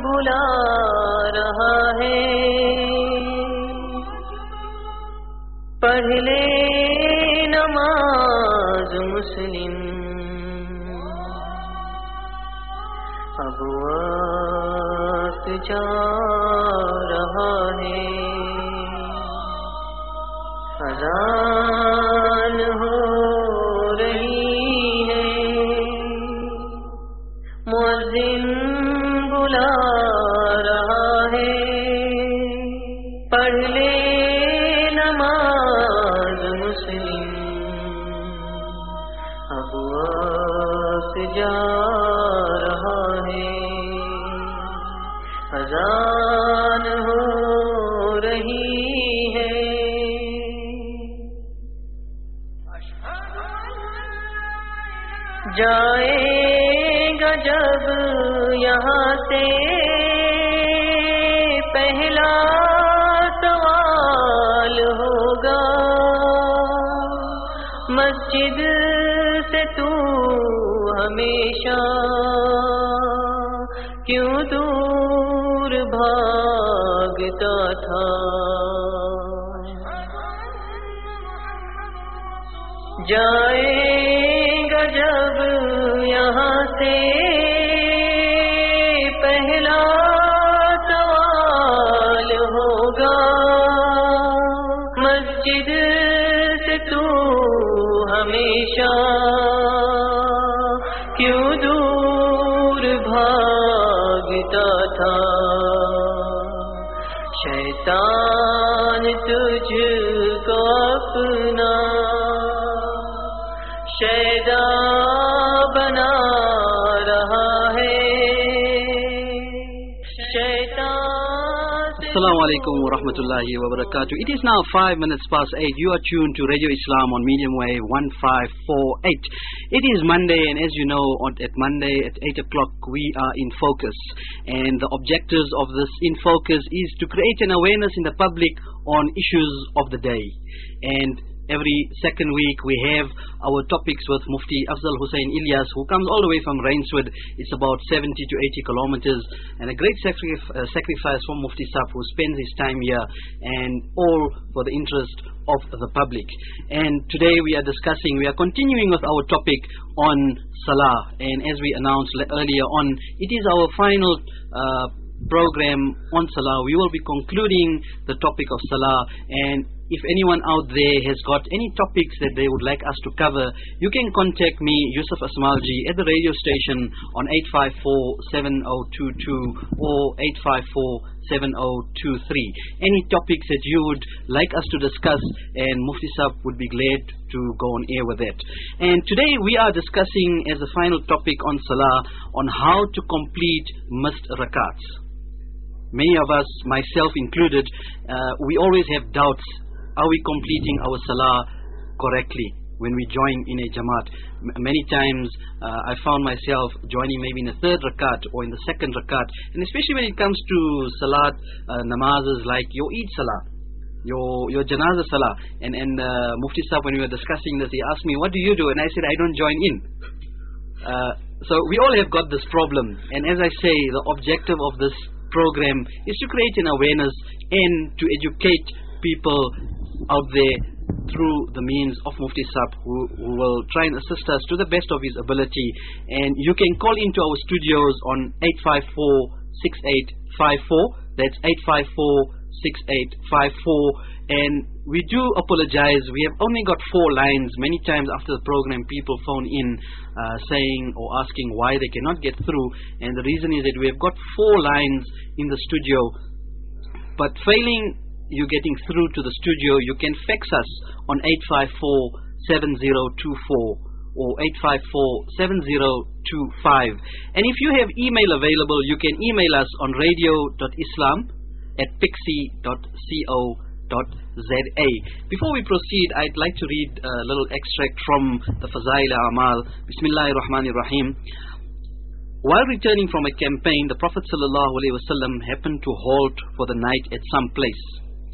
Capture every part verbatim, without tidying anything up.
बुला रहा है, पढ़ ले नमाज मुस्लिम, अब वक्त जा रहा है, अज़ान हो रही है, मुअज़्ज़िन बुला रहा है, पढ़ ले नमाज मुस्लिम, अब वक्त जा रहा है, अज़ान हो रही है। जाएगा जब यहाँ से पहला सवाल होगा, मस्जिद से तू हमेशा क्यों दूर भागता था। जाएगा जब यहाँ से पहला सवाल होगा, मस्जिद से तू हमेशा क्यों दूर भागता था। शैतान तुझको अपना शैदा बना रहा है। Assalamu alaikum wa rahmatullahi wa barakatuh. It is now five minutes past eight. You are tuned to Radio Islam on medium wave one five four eight. It is Monday, and as you know, on, at Monday at eight o'clock we are in focus. And the objectives of this in focus is to create an awareness in the public on issues of the day. And every second week we have our topics with Mufti Afzal Hussain Ilyas, who comes all the way from Rainswood. It's about seventy to eighty kilometers, and a great sacrif uh, sacrifice from Mufti Sahib, who spends his time here, and all for the interest of the public. And today we are discussing, we are continuing with our topic on Salah, and as we announced earlier on, it is our final uh, program on Salah. We will be concluding the topic of Salah, and if anyone out there has got any topics that they would like us to cover, you can contact me, Yusuf Asmalji, at the radio station on eight five four, seven zero two two or eight five four, seven zero two three. Any topics that you would like us to discuss, and Mufti Sahib would be glad to go on air with that. And today we are discussing as a final topic on Salah on how to complete missed rakats. Many of us, myself included, uh, we always have doubts. Are we completing our Salah correctly when we join in a Jamaat? M many times uh, I found myself joining maybe in the third rakat or in the second rakat, and especially when it comes to Salat uh, namazes like your Eid Salah, your your Janazah Salah. And, and uh, Mufti Sahib, when we were discussing this, he asked me, what do you do? And I said, I don't join in. Uh, so we all have got this problem, and as I say, the objective of this program is to create an awareness and to educate people out there through the means of Mufti Sahib, who, who will try and assist us to the best of his ability. And you can call into our studios on eight five four, six eight five four. That's eight five four, six eight five four. And we do apologize, we have only got four lines. Many times after the program people phone in uh, saying or asking why they cannot get through, and the reason is that we have got four lines in the studio. But failing you getting through to the studio, you can fax us on eight five four, seven zero two four or eight five four, seven zero two five. And if you have email available, you can email us on radio dot islam at pixie dot co dot za. Before we proceed, I'd like to read a little extract from the Fazail Amal. Bismillahir Rahmanir Rahim. While returning from a campaign, the Prophet ﷺ happened to halt for the night at some place.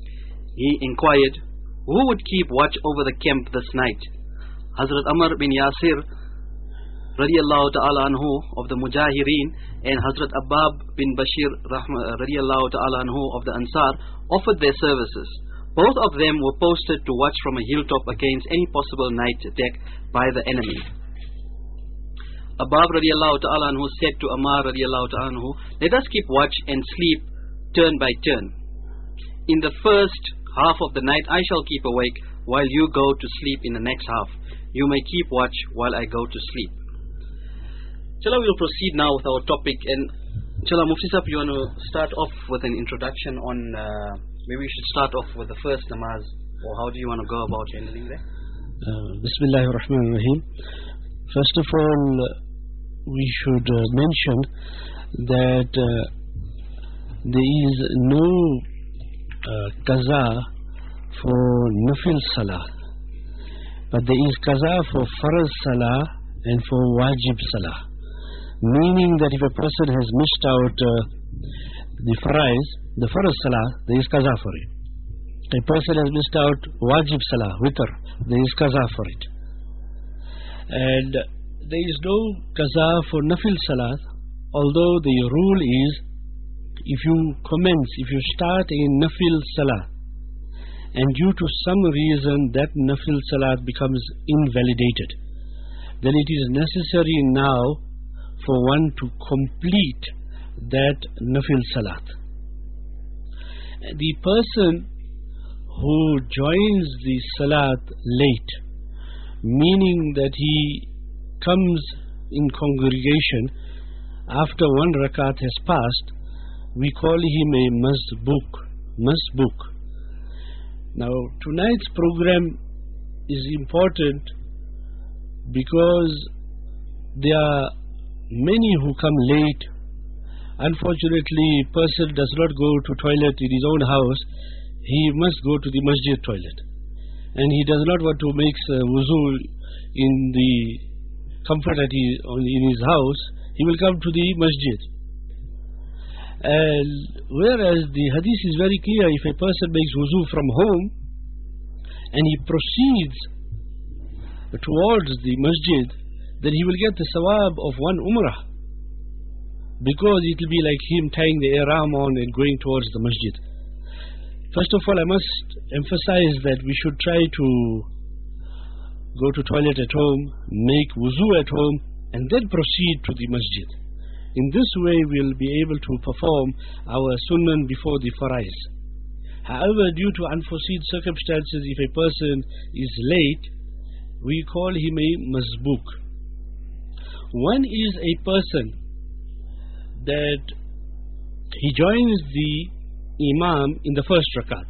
He inquired, who would keep watch over the camp this night? Hazrat Amr bin Yasir radiallahu ta'ala anhu of the Mujahireen and Hazrat Abbab bin Bashir radiallahu ta'ala anhu of the Ansar offered their services. Both of them were posted to watch from a hilltop against any possible night attack by the enemy. Abbab radiallahu ta'ala anhu said to Ammar radiallahu ta'ala anhu, let us keep watch and sleep turn by turn. In the first half of the night I shall keep awake while you go to sleep in the next half. You may keep watch while I go to sleep. Inshallah, we will proceed now with our topic. And inshallah, Mufti Sahib, you want to start off with an introduction on, uh, maybe we should start off with the first namaz, or how do you want to go about handling that? Uh, Bismillahir Rahmanir Rahim. First of all, uh, we should uh, mention that uh, there is no uh, qaza for nafil salah, but there is qaza for farz salah and for wajib salah. Meaning that if a person has missed out uh, the farz, the farz salah, there is qaza for it. A person has missed out wajib salah, witr, there is qaza for it. And there is no qaza for nafil salah, although the rule is, if you commence, if you start a nafil salah, and due to some reason that nafil salah becomes invalidated, then it is necessary now for one to complete that nafil salat. The person who joins the salat late, meaning that he comes in congregation after one rakat has passed, we call him a masbuk. Masbuk. Now, tonight's program is important because there are many who come late. Unfortunately, a person does not go to toilet in his own house. He must go to the masjid toilet. And he does not want to make uh, wuzu in the comfort that he in his house. He will come to the masjid. And whereas the hadith is very clear, if a person makes wuzu from home and he proceeds towards the masjid, then he will get the sawab of one umrah, because it will be like him tying the ihram on and going towards the masjid. First of all, I must emphasize that we should try to go to toilet at home, make wuzu at home, and then proceed to the masjid. In this way, we will be able to perform our sunnah before the faraiz. However, due to unforeseen circumstances, if a person is late, we call him a masbuk. One is a person that he joins the imam in the first rakat.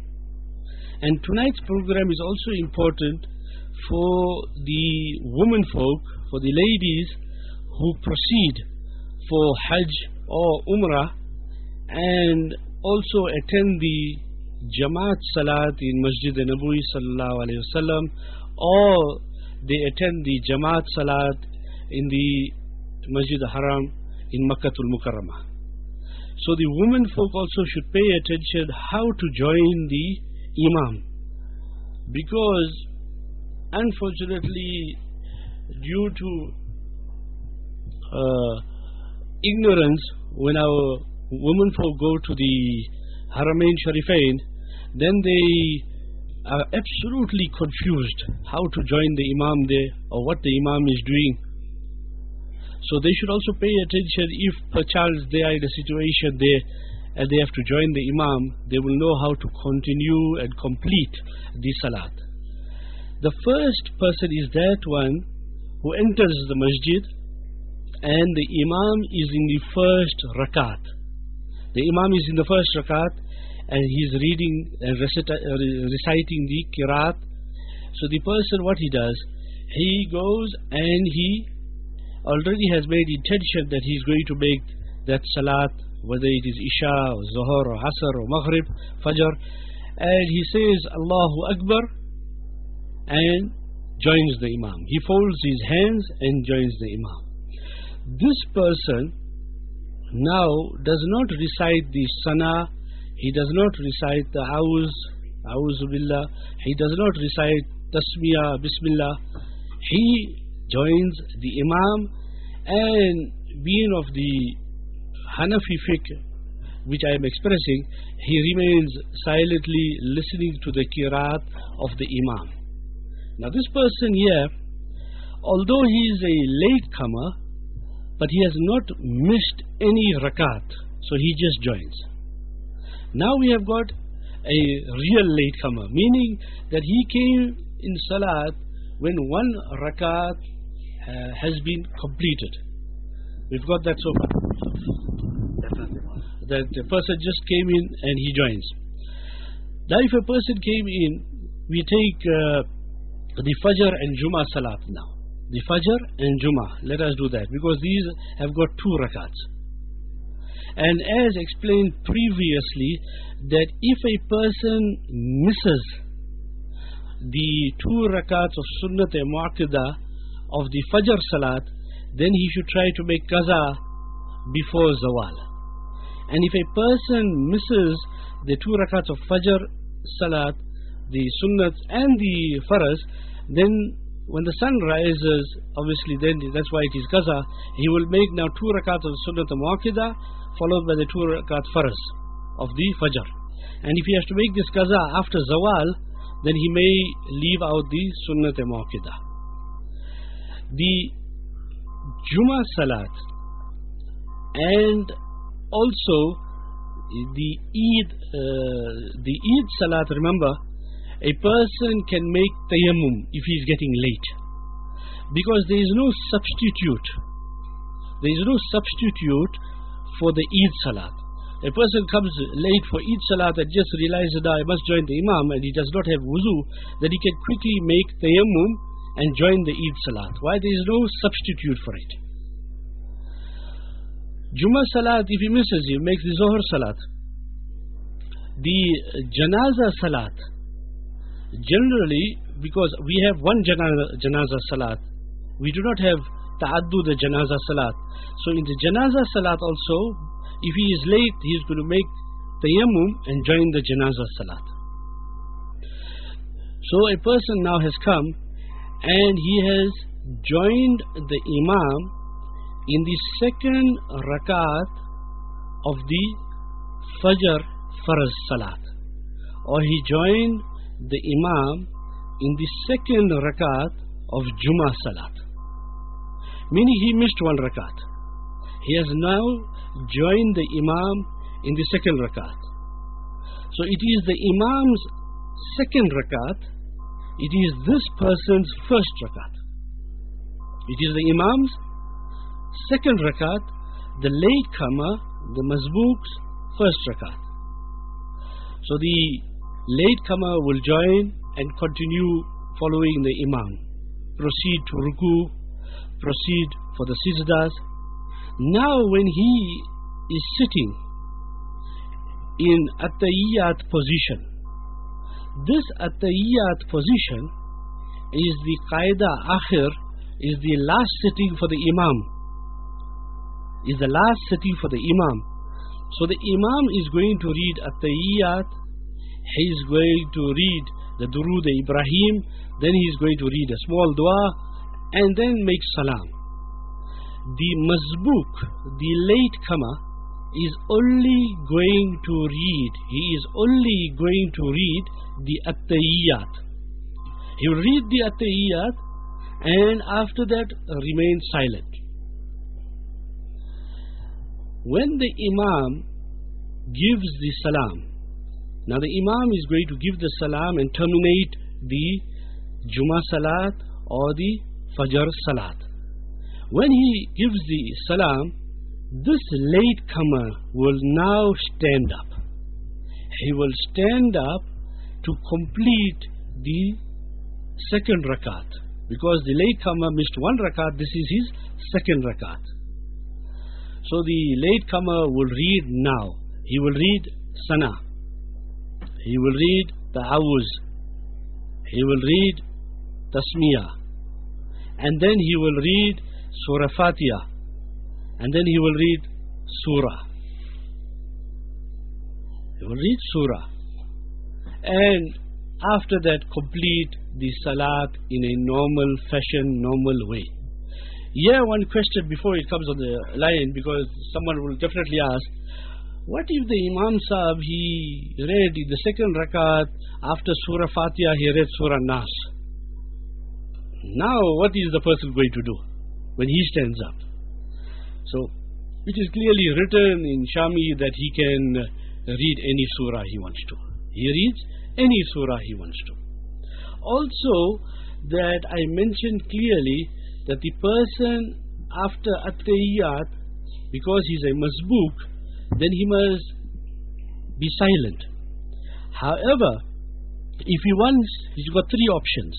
And tonight's program is also important for the women folk, for the ladies who proceed for Hajj or Umrah and also attend the Jamaat Salat in Masjid Nabawi Sallallahu Alaihi Wasallam, or they attend the Jamaat Salat in the Masjid Haram in Makkatul Mukarramah. So the women folk also should pay attention how to join the Imam, because unfortunately, due to uh, ignorance, when our women folk go to the Haramain Sharifain, then they are absolutely confused how to join the Imam there or what the Imam is doing. So they should also pay attention if perchance they are in a situation there and they have to join the Imam, they will know how to continue and complete the Salat. The first person is that one who enters the masjid and the Imam is in the first rakat. The Imam is in the first rakat and he is reading and reciting the Qiraat. So the person, what he does, he goes and he already has made intention that he is going to make that Salat, whether it is Isha or Zuhr or Asr or Maghrib, Fajr, and he says Allahu Akbar and joins the Imam. He folds his hands and joins the Imam. This person now does not recite the Sana, he does not recite the Awuz, Awuz Billah, he does not recite Tasmiyah, Bismillah. He joins the Imam, and being of the Hanafi fiqh, which I am expressing, he remains silently listening to the qiraat of the Imam. Now this person here, although he is a latecomer, but he has not missed any rakat, so he just joins. Now we have got a real latecomer, meaning that he came in salat when one rakat uh, has been completed. We've got that so far. Definitely. That the person just came in and he joins. Now if a person came in, we take uh, the Fajr and Jummah salat now. The Fajr and Jummah, let us do that, because these have got two rakats. And as explained previously, that if a person misses the two rakats of Sunnat e Mu'akkidah of the Fajr salat, then he should try to make qaza before Zawal. And if a person misses the two rakats of Fajr salat, the Sunnat and the Faraz, then when the sun rises, obviously then that's why it is qaza, he will make now two rakats of Sunnat e Mu'akkidah followed by the two rakat Faraz of the Fajr. And if he has to make this qaza after Zawal, then he may leave out the Sunnat e Mu'akkidah. The Jummah salat and also the Eid, uh, the Eid salat, remember, a person can make tayammum if he is getting late, because there is no substitute. There is no substitute for the Eid salat. A person comes late for Eid salat and just realizes that I must join the Imam, and he does not have wuzu, then he can quickly make tayammum and join the Eid salat. Why? There is no substitute for it. Jummah salat, if he misses, he makes the Zohar salat. The Janaza salat, generally, because we have one janaza, janaza salat, we do not have ta'addu the janaza salat. So in the janaza salat also, if he is late, he is going to make tayammum and join the janaza salat. So a person now has come and he has joined the Imam in the second rakat of the Fajr Faraz salat, or he joined the Imam in the second rakat of Jummah salat, meaning he missed one rakat. He has now joined the Imam in the second rakat. So it is the Imam's second rakat, it is this person's first rakat. It is the Imam's second rakat, the latecomer, the Mazbook's first rakat. So the latecomer will join and continue following the Imam, proceed to ruku, proceed for the sijdas. Now when he is sitting in at-tahiyyat position, this at-tahiyyat position is the qaida akhir, is the last sitting for the Imam, is the last sitting for the Imam. So the Imam is going to read at-tahiyyat, he is going to read the Durood Ibrahim, then he is going to read a small dua and then make salam. The Mazbook, the latecomer, is only going to read, he is only going to read the at-tahiyyat. He will read the at-tahiyyat and after that remain silent. When the Imam gives the salam, now the Imam is going to give the salam and terminate the Jummah salat or the Fajr salat. When he gives the salam, this latecomer will now stand up. He will stand up to complete the second rakat, because the latecomer missed one rakat, this is his second rakat. So the latecomer will read now. He will read Sana. He will read Ta'awuz. He will read Tasmiyah. And then he will read Surah Fatiha. And then he will read Surah. He will read Surah. And after that complete the Salat in a normal fashion, normal way. Here one question before it comes on the line, because someone will definitely ask, what if the Imam Sahib, he read in the second rakat, after Surah Fatiha, he read Surah Nas. Now, what is the person going to do when he stands up? So, it is clearly written in Shami that he can read any surah he wants to. He reads any surah he wants to. Also, that I mentioned clearly that the person after At-Tahiyyat, because he is a Mazbook, then he must be silent. However, if he wants, he's got three options.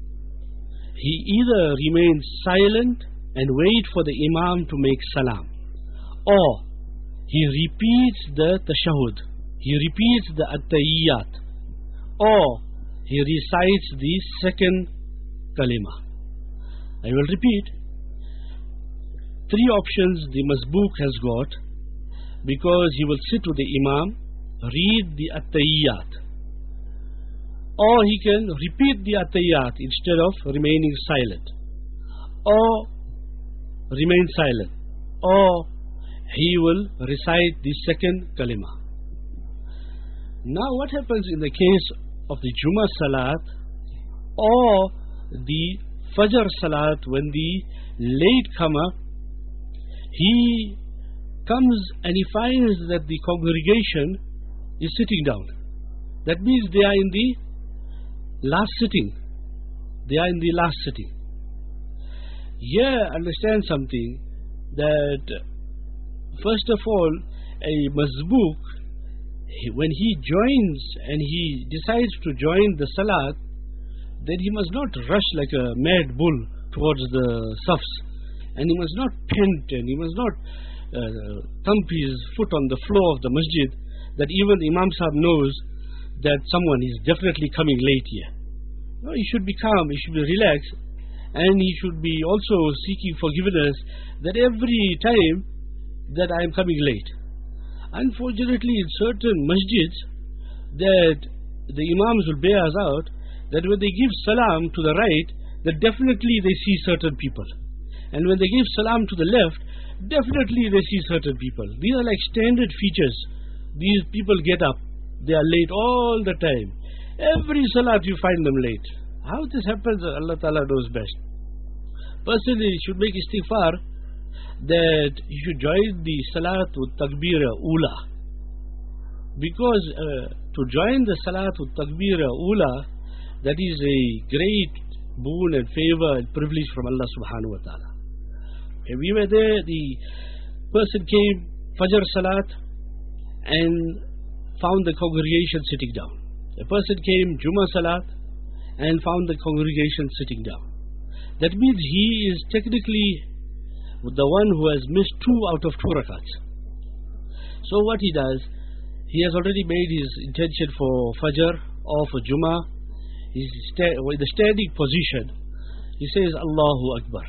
He either remains silent and wait for the Imam to make salam, or he repeats the tashahud, he repeats the at-tahiyyat, or he recites the second kalima. I will repeat. Three options the Mazbook has got, because he will sit with the Imam, read the at-tahiyyat, or he can repeat the at-tahiyyat instead of remaining silent, or remain silent, or he will recite the second kalima. Now what happens in the case of the Jummah Salat or the Fajr Salat, when the latecomer, he comes and he finds that the congregation is sitting down. That means they are in the last sitting. They are in the last sitting. Here, understand something, that first of all, a Mazbook, when he joins and he decides to join the Salat, then he must not rush like a mad bull towards the safs, and he must not pant, and he must not uh, thump his foot on the floor of the masjid, that even the Imam Sahib knows that someone is definitely coming late here. No, he should be calm, he should be relaxed, and he should be also seeking forgiveness that every time that I am coming late. Unfortunately, in certain masjids, that the Imams will bear us out, that when they give salam to the right, that definitely they see certain people. And when they give salam to the left, definitely they see certain people. These are like standard features. These people get up, they are late all the time. Every salat you find them late. How this happens, Allah Ta'ala knows best. Personally, you should make istighfar that you should join the salat with takbira ula. Because uh, to join the salat with takbira ula, that is a great boon and favor and privilege from Allah Subhanahu Wa Ta'ala. When we were there, the person came, Fajr Salat, and found the congregation sitting down. A person came, Jummah Salat, and found the congregation sitting down. That means he is technically the one who has missed two out of two rakats. So what he does, he has already made his intention for Fajr or for Jummah. He's sta in the standing position. He says Allahu Akbar.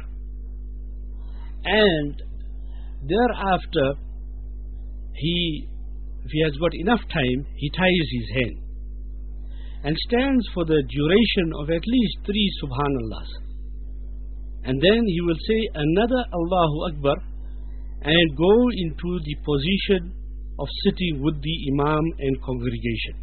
And thereafter, he, if he has got enough time, he ties his hand and stands for the duration of at least three Subhanallahs. And then he will say another Allahu Akbar and go into the position of sitting with the Imam and congregation.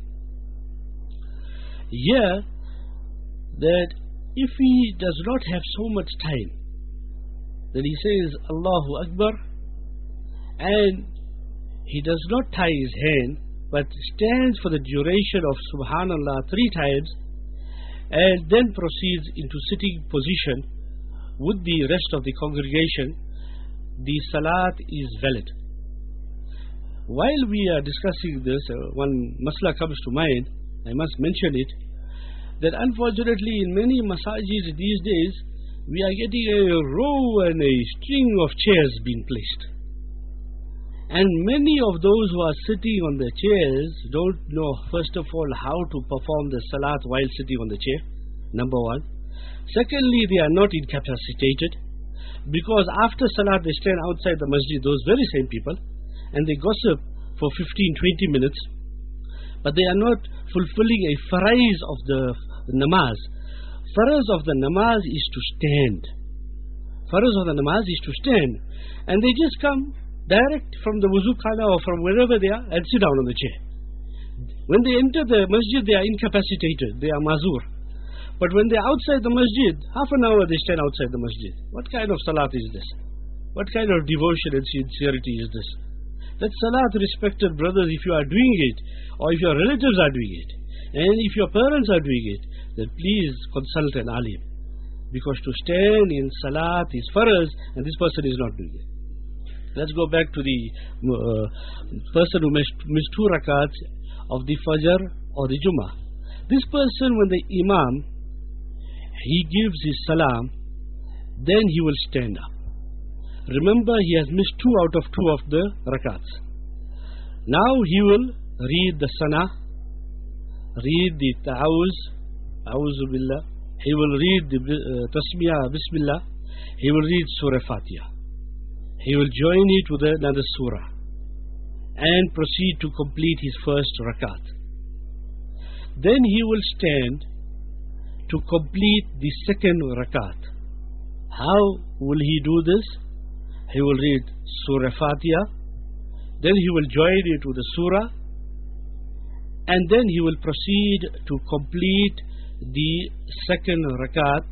Here, that if he does not have so much time, then he says Allahu Akbar and he does not tie his hand, but stands for the duration of Subhanallah three times and then proceeds into sitting position with the rest of the congregation. The Salat is valid. While we are discussing this, uh, one masla comes to mind, I must mention it, that unfortunately in many masajid these days, we are getting a row and a string of chairs being placed. And many of those who are sitting on the chairs don't know, first of all, how to perform the Salat while sitting on the chair, number one. Secondly, they are not incapacitated, because after Salat they stand outside the masjid, those very same people, and they gossip for fifteen to twenty minutes, but they are not fulfilling a farais of the namaz. Farais of the namaz is to stand. faraz of the namaz is to stand, and they just come direct from the wuzu khana or from wherever they are and sit down on the chair. When they enter the masjid, they are incapacitated, they are mazur. But when they are outside the masjid, half an hour they stand outside the masjid. What kind of salat is this? What kind of devotion and sincerity is this? That salat, respected brothers, if you are doing it, or if your relatives are doing it, and if your parents are doing it, then please consult an alim. Because to stand in salat is faraz, and this person is not doing it. Let's go back to the uh, person who missed, missed two rakats of the Fajr or the Jummah. This person, when the Imam, he gives his salam, then he will stand up. Remember, he has missed two out of two of the rakats. Now he will read the sana, read the ta'awuz, a'udhu billah. He will read the uh, tasmiyah, bismillah. He will read Surah Fatiha. He will join it with another surah and proceed to complete his first rakat. Then he will stand to complete the second rakat. How will he do this? He will read Surah Fatiha, then he will join it with the surah, and then he will proceed to complete the second rakat.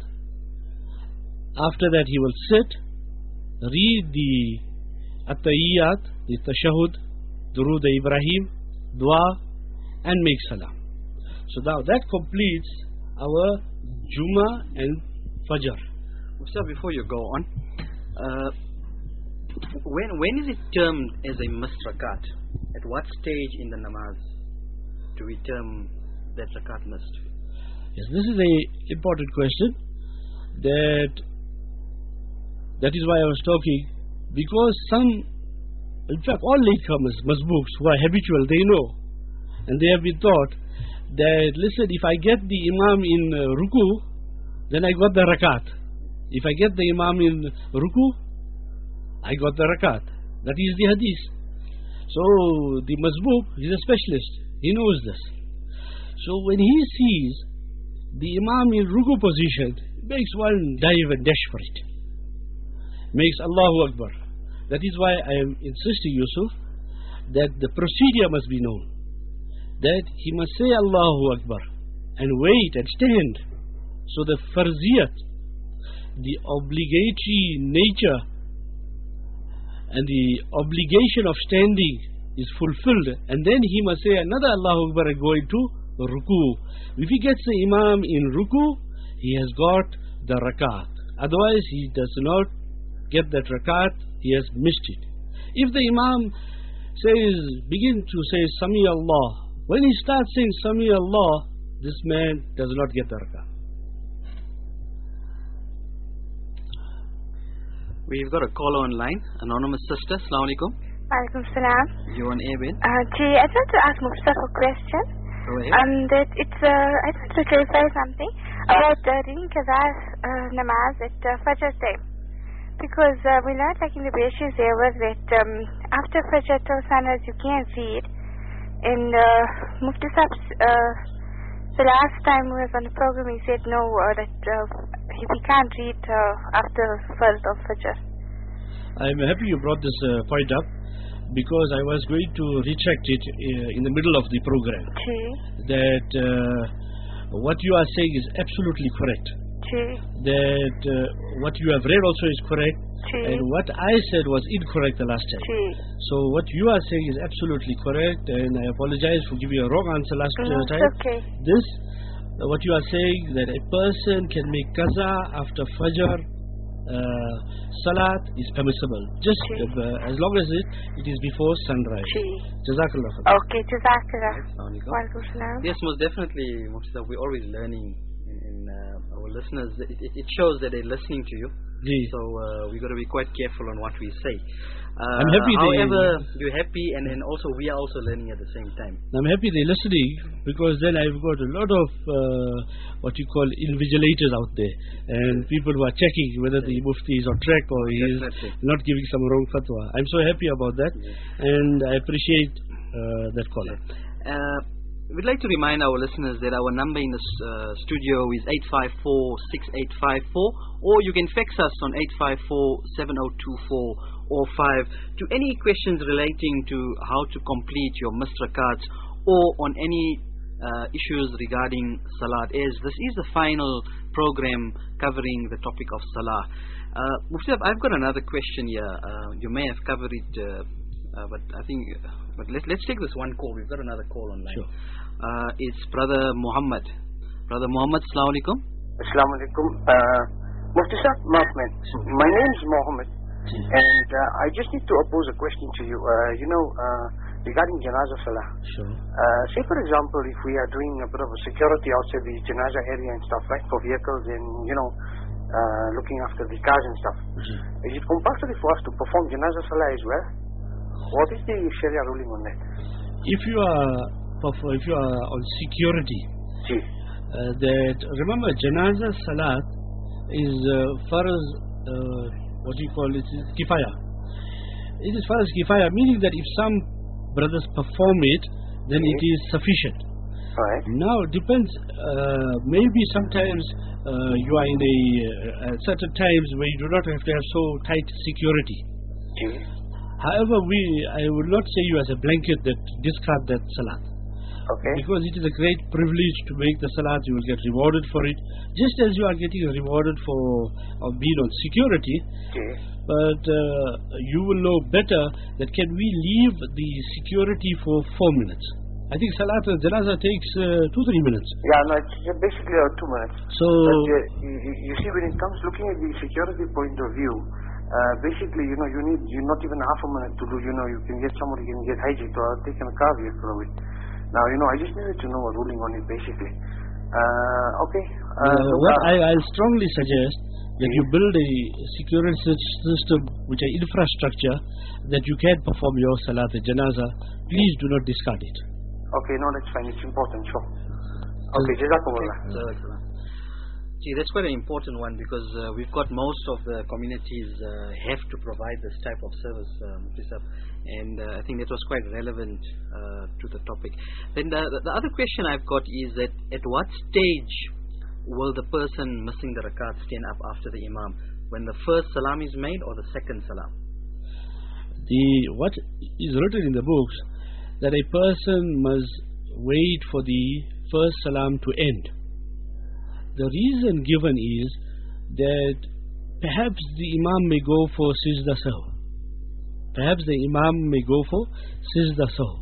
After that he will sit, read the At-Tahiyyat, the Tashahud, Durood Ibrahim, Dua, and make Salam. So now that completes our Jummah and Fajr. So before you go on, uh, when when is it termed as a missed rakat? At what stage in the namaz do we term that rakat missed? Yes, this is a important question. That that is why I was talking, because some, in fact, all latecomers, masbooks who are habitual, they know, and they have been taught that, listen, if I get the imam in uh, ruku, then I got the rakat. If I get the imam in ruku, I got the rakat. That is the hadith. So the masbook is a specialist. He knows this. So when he sees the imam in ruku position, makes one dive and dash for it. Makes Allahu Akbar. That is why I am insisting, Yusuf, that the procedure must be known. That he must say Allahu Akbar and wait and stand. So the farziyat, the obligatory nature and the obligation of standing is fulfilled, and then he must say another Allahu Akbar and go into ruku. If he gets the imam in ruku, he has got the rakat. Otherwise he does not get that rakat, he has missed it. If the imam says, begin to say Sami Allah, when he starts saying Sami Allah, this man does not get the rakat. We've got a caller online, anonymous sister. Assalamu alaikum. Alaikum salam. You're on air, Ben. Uh, gee, I want to ask Mustafa a question. Go ahead. Um, that it's, uh, I want to clarify something about uh, reading Qaza uh, namaz at uh, Fajr time. Because uh, we learned, like in the British there was that um, after Fajr till sunrise you can't read. And uh, Mufti Saab's, uh, the last time we was on the program, he said no, uh, that uh, he, we can't read uh, after first of Fajr. I'm happy you brought this uh, point up, because I was going to retract it uh, in the middle of the program. Gee. That uh, what you are saying is absolutely correct. Gee. That uh, what you have read also is correct. Gee. And what I said was incorrect the last time. Gee. So what you are saying is absolutely correct, and I apologize for giving a wrong answer last No, uh, it's time. okay. This, uh, what you are saying, that a person can make qaza after Fajr uh, Salat is permissible, just uh, as long as it, it is before sunrise. Gee. Jazakallah khair. Okay, Jazakallah. Assalamu alaikum. Walaikum salam. Yes, most definitely, Mustafa, we're always learning, and uh, our listeners, it, it, it shows that they're listening to you. Gee. So uh, we've got to be quite careful on what we say. Uh, I'm happy they- However, you're happy, and, and also we are also learning at the same time. I'm happy they're listening, because then I've got a lot of uh, what you call invigilators out there, and people who are checking whether the mufti is on track or he is Definitely. not giving some wrong fatwa. I'm so happy about that, and I appreciate uh, that caller. Uh, we'd like to remind our listeners that our number in the uh, studio is eight five four, six eight five four, or you can fax us on eight five four, seven zero two four or five to any questions relating to how to complete your missed rakats or on any uh, issues regarding Salat, as this is the final program covering the topic of Salah. Uh, Mufti, I've got another question here. Uh, you may have covered it, uh, uh, but I think, uh, but let's let's take this one call. We've got another call online. Sure. Uh, it's Brother Muhammad. Brother Muhammad, Assalamu alaikum. Assalamu alaikum. Uh, Mufti Sahib, Mahmoud. My name is Mohammed, and uh, I just need to pose a question to you. Uh, you know, uh, regarding Janazah Salah. Sure. Uh, say, for example, if we are doing a bit of a security outside the Janazah area and stuff, right, for vehicles and, you know, uh, looking after the cars and stuff. Mm-hmm. Is it compulsory for us to perform Janazah Salah as well? What is the Sharia ruling on that? If you are if you are on security, See. Uh, that remember Janazah Salat is uh, farz, uh, what do you call it, kifaya. It is farz kifaya, meaning that if some brothers perform it, then it is sufficient. Right. Now it depends, uh, maybe sometimes uh, you are in a uh, at certain times where you do not have to have so tight security. See. However, we I would not say you as a blanket that discard that salat. Okay. Because it is a great privilege to make the salat, you will get rewarded for it, just as you are getting rewarded for uh, being on security. Okay. But uh, you will know better that can we leave the security for four minutes. I think salat al janazah takes uh, two three minutes. Yeah, no, it's basically uh, two minutes. So but, uh, you, you see, when it comes looking at the security point of view, uh, basically, you know, you need you not even half a minute to do. You know, you can get somebody can get hijacked or taken a car vehicle away. Now, you know, I just needed to know a ruling on it, basically. Uh, okay. Uh, uh, so what uh, I I strongly suggest that you build a security system, which is infrastructure, that you can perform your salat al janazah. Please do not discard it. Okay, no, that's fine. It's important, sure. Okay, Jazakumullah. Jazakallah. See, that's quite an important one, because uh, we've got most of the communities uh, have to provide this type of service, um, and uh, I think that was quite relevant uh, to the topic. Then the, the, the other question I've got is that at what stage will the person missing the rakat stand up after the imam? When the first salam is made or the second salam? The what is written in the books, that a person must wait for the first salam to end. The reason given is that perhaps the imam may go for Sijda Sahw. Perhaps the imam may go for Sijda Sahw.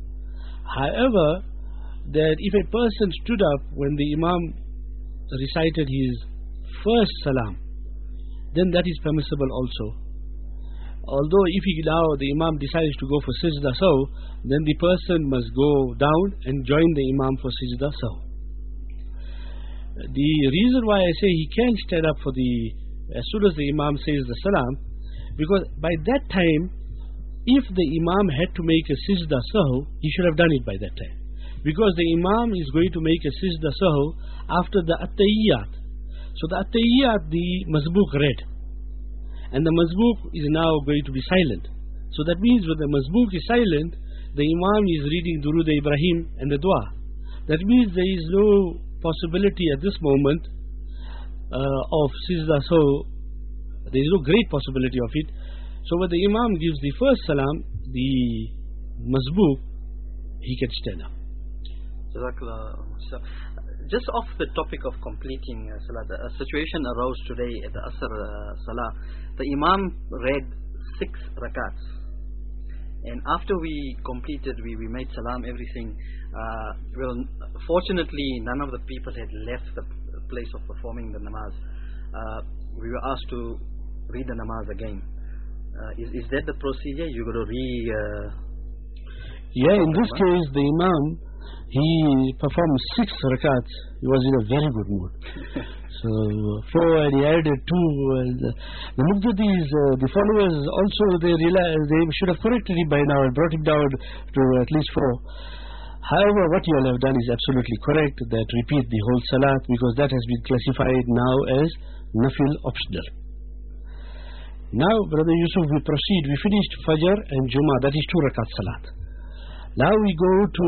However, that if a person stood up when the imam recited his first salam, then that is permissible also. Although if he now the imam decides to go for Sijda Sahw, then the person must go down and join the imam for Sijda Sahw. The reason why I say he can stand up for the, as soon as the imam says the salam, because by that time, if the imam had to make a Sijda Sahw, he should have done it by that time. Because the imam is going to make a Sijda Sahw after the At-Tahiyyat. So the At-Tahiyyat, the Mazbuk read. And the Mazbuk is now going to be silent. So that means when the Mazbuk is silent, the imam is reading Durud Ibrahim and the dua. That means there is no possibility at this moment uh, of Sijda Sahw. There is no great possibility of it. So when the imam gives the first salam, the Mazbuk, he can stand up. So, just off the topic of completing uh, Salah, a situation arose today at the Asr uh, Salah. The Imam read six rakats, and after we completed, we, we made Salam, everything. Uh, well, fortunately, none of the people had left the place of performing the namaz. Uh, we were asked to read the namaz again. Uh, is, is that the procedure? You got to re... Uh, yeah, in this case, the Imam, he performed six rakats. He was in a very good mood. So, four, and he added two. And uh, the Muqtadis, uh, the followers, also they realized they should have corrected him by now and brought him down to at least four. However, what you all have done is absolutely correct, that repeat the whole salat, because that has been classified now as nafil optional. Now, Brother Yusuf, we proceed. We finished Fajr and Jummah, that is two rakat salat. Now we go to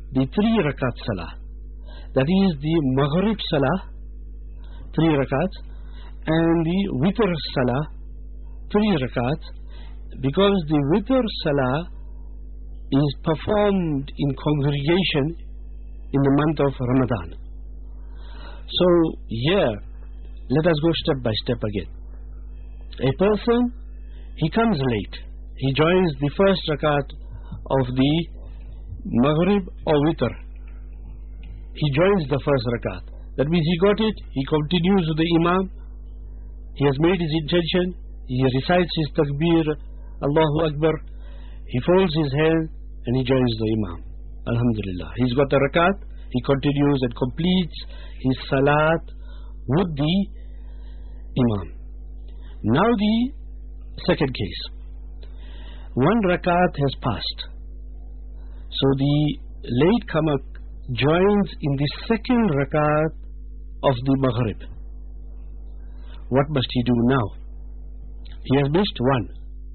the three rakat salah. That is the Maghrib salah, three rakats, and the Witr salah, three rakats, because the Witr salah is performed in congregation in the month of Ramadan. So here, let us go step by step again. A person, he comes late. He joins the first rakat of the Maghrib or Witr. He joins the first rakat. That means he got it, he continues with the Imam, he has made his intention, he recites his takbir, Allahu Akbar, he folds his hand and he joins the Imam. Alhamdulillah. He's got the rakat, he continues and completes his salat with the Imam. Now the second case. One rakat has passed. So the latecomer joins in the second rakat of the Maghrib. What must he do now? He has missed one.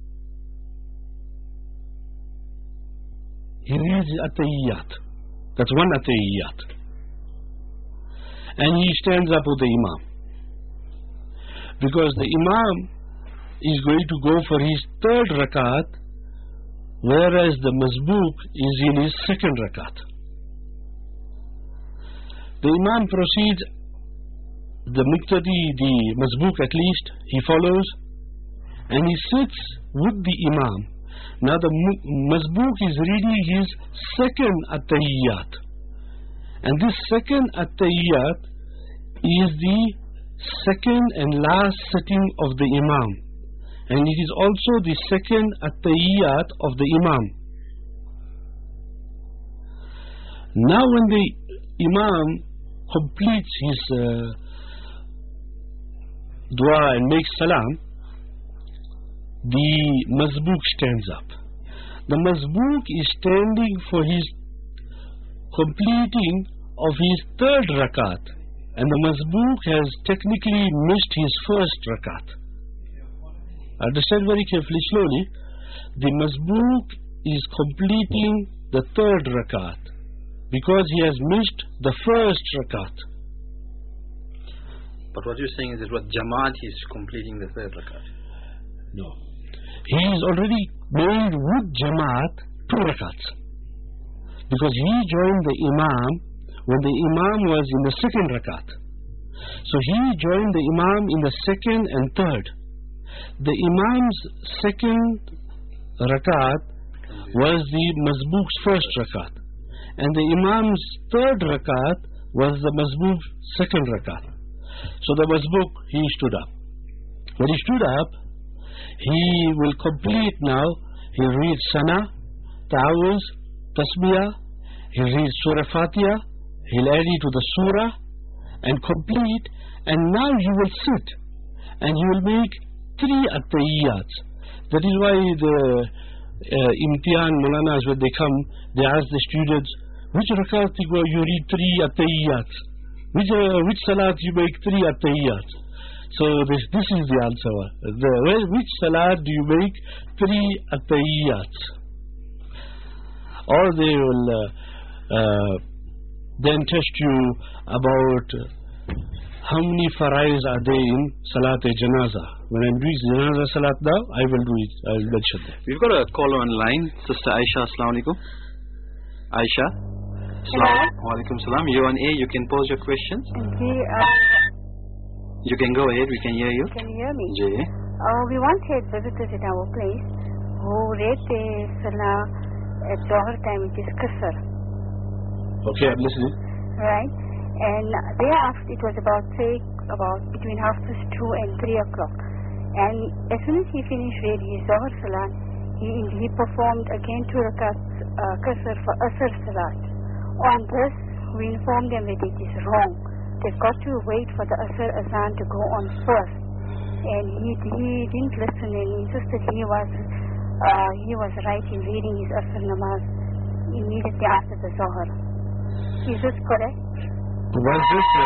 He reads At-Tahiyyat. That's one At-Tahiyyat. And he stands up with the Imam. Because the Imam is going to go for his third rakat, whereas the Mazbook is in his second rakat. The Imam proceeds, the Muqtadi, the Mazbook at least, he follows, and he sits with the Imam. Now the Mazbook is reading his second At-Tahiyyat. And this second At-Tahiyyat is the second and last sitting of the Imam. And it is also the second At-Tahiyyat of the Imam. Now when the Imam completes his uh, dua and makes salam, the Mazbook stands up. The Mazbook is standing for his completing of his third rakat, and the Mazbook has technically missed his first rakat. Understand very carefully, slowly. The Mazbook is completing the third rakat because he has missed the first rakat. But what you're saying is that what Jamaat is completing the third rakat. No. He is already made with Jamaat two rakats. Because he joined the Imam when the Imam was in the second rakat. So he joined the Imam in the second and third. The Imam's second rakat was the Mazbook's first rakat. And the Imam's third rakat was the Mazbook's second rakat. So the Mazbook, he stood up. When he stood up, he will complete now. He'll read Sana, Ta'awuz, Tasbiyah, he'll read Surah Fatiha, he'll add it to the Surah and complete, and now he will sit and he will make three At-Tahiyyats. That is why the uh, Imtihan Mulanas, when they come, they ask the students, which rakat you read three At-Tahiyyats? Which, uh, which salat you make three At-Tahiyyats? So this, this is the answer. The, well, which salat do you make three At-Tahiyyats? Or they will uh, uh, then test you about how many farais are there in Salat-e-Janaza. When I'm doing Janaza Salat now, I will do it. I will mention that. We've got a caller online, Sister Aisha. Assalamu alaikum. Aisha. Assalamu alaikum salam. You're on air. You can pose your questions. Okay, uh, You can go ahead. We can hear you. can you hear me? Jay. Uh, we once had visitors at our place who read the Salah at Zohar time, which is Qasr. Okay, I'm listening. Right? And thereafter, it was about, say, about between half past two and three o'clock. And as soon as he finished reading his Zohar Salah, he, he performed again two rakats uh, Qasr for Asr Salat. On this, we informed them that it is wrong. They've got to wait for the Asr Azan to go on first. And he, he didn't listen and insisted he was uh, he was right in reading his Asr Namaz immediately after the Zohar. Is this correct? Was this uh,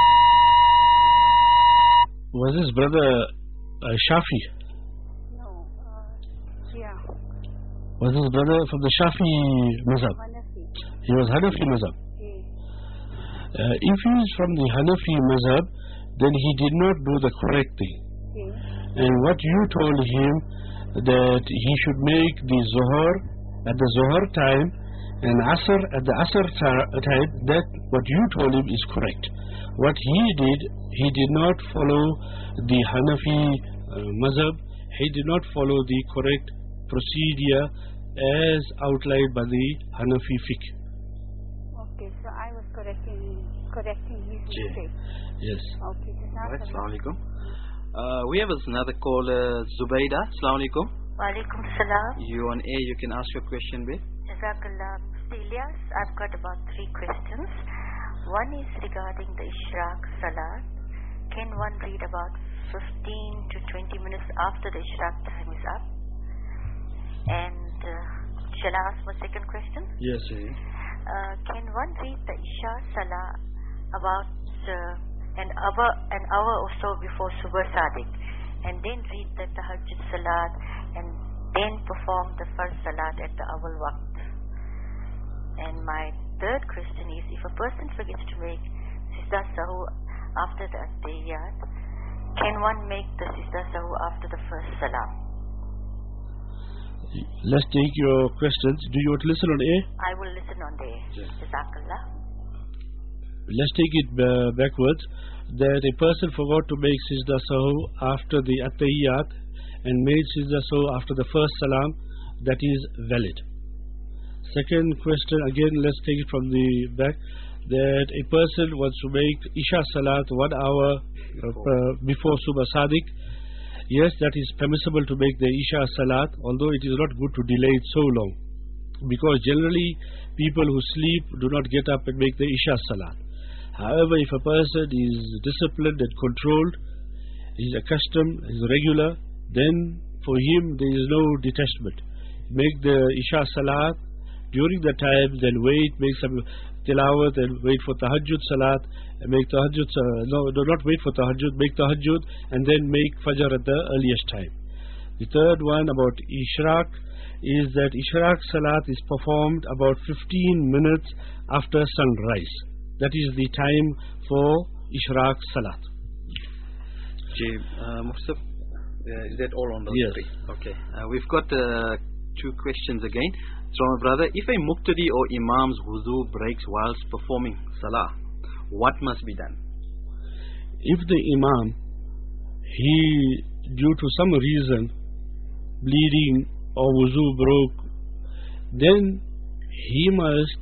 was this brother uh, Shafi? No. Uh, yeah. Was this brother from the Shafi Mazhab? Hanafi. He was Hanafi mazhab. Uh, if he is from the Hanafi mazhab, then he did not do the correct thing. And what you told him, that he should make the Zohar at the Zohar time and Asr at the Asr time, that what you told him is correct. What he did, he did not follow the Hanafi uh, mazhab. He did not follow the correct procedure as outlined by the Hanafi fiqh. Okay, so I was correcting correcting his mistake. Yes. Okay, Right, Assalamu alaikum. Uh, we have another caller, Zubaida. Assalamu alaikum. Walaikum salam. You on air, you can ask your question, babe. Jazakallah. Ilyas, I've got about three questions. One is regarding the Ishraq Salat. Can one read about fifteen to twenty minutes after the Ishraq time is up? And uh, shall I ask my second question? Yes. Uh, can one read the Isha Salah about uh, an hour an hour or so before Subh Sadiq, and then read the Tahajjud Salat, and then perform the first Salat at the Awal Waqt? And my third question is, if a person forgets to make Sijda Sahu after the Attahiyat, can one make the Sijda Sahu after the first Salam? Let's take your questions. Do you want to listen on air? I will listen on the air. Yes. Jazakallah. Let's take it uh, backwards. That a person forgot to make Sijda Sahu after the Attahiyat and made Sijda Sahu after the first Salam, that is valid. Second question, again let's take it from the back, that a person wants to make Isha Salat one hour uh, before Subh Sadiq. Yes, that is permissible to make the Isha Salat, although it is not good to delay it so long, because generally people who sleep do not get up and make the Isha Salat. However, if a person is disciplined and controlled, is accustomed, is regular, then for him there is no detachment. Make the Isha Salat during the time, then wait, make some tilawat, and wait for Tahajjud Salat, and make Tahajjud, uh, no, do not wait for Tahajjud, make Tahajjud, and then make Fajr at the earliest time. The third one about Ishraq is that Ishraq Salat is performed about fifteen minutes after sunrise. That is the time for Ishraq Salat. Okay, uh, Muhsab, uh, is that all on those Yes. three? Okay, uh, we've got uh, two questions again. So my brother, if a Muqtadi or Imam's wudu breaks whilst performing Salah, what must be done? If the Imam, he, due to some reason, bleeding or wuzu broke, then he must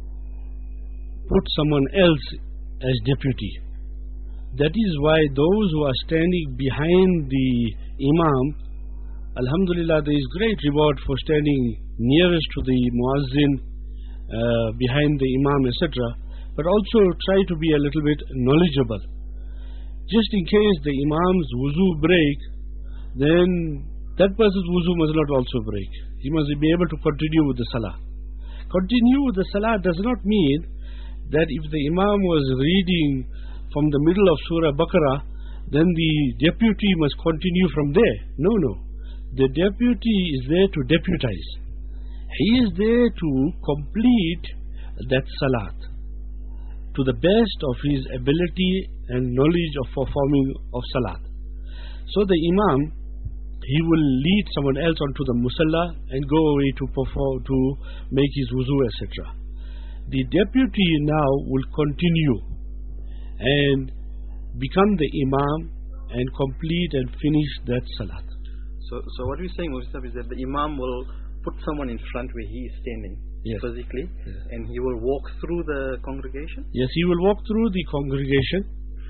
put someone else as deputy. That is why those who are standing behind the Imam, Alhamdulillah, there is great reward for standing nearest to the Muazzin, uh, behind the Imam, et cetera. But also try to be a little bit knowledgeable. Just in case the Imam's wuzu break, then that person's wuzu must not also break. He must be able to continue with the Salah. Continue with the Salah does not mean that if the Imam was reading from the middle of Surah Baqarah, then the deputy must continue from there. No, no. The deputy is there to deputize. He is there to complete that Salat to the best of his ability and knowledge of performing of Salat. So the Imam, he will lead someone else onto the Musalla and go away to perform, to make his wuzu, et cetera. The deputy now will continue and become the Imam and complete and finish that Salat. So, so what we're saying, Muhsab, is that the Imam will put someone in front where he is standing, yes, physically, yes, and he will walk through the congregation? Yes, he will walk through the congregation